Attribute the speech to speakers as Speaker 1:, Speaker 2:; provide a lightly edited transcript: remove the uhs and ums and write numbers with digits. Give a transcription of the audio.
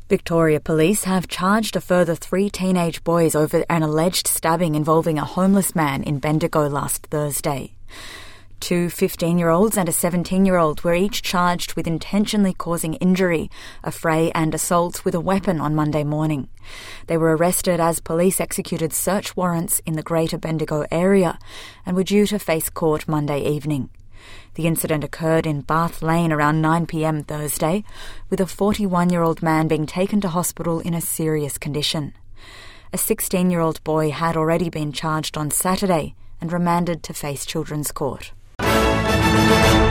Speaker 1: Victoria Police have charged a further 3 teenage boys over an alleged stabbing involving a homeless man in Bendigo last Thursday. 2 15-year-olds and a 17-year-old were each charged with intentionally causing injury, affray and assault with a weapon on Monday morning. They were arrested as police executed search warrants in the Greater Bendigo area and were due to face court Monday evening. The incident occurred in Bath Lane around 9 p.m. Thursday, with a 41-year-old man being taken to hospital in a serious condition. A 16-year-old boy had already been charged on Saturday and remanded to face Children's Court.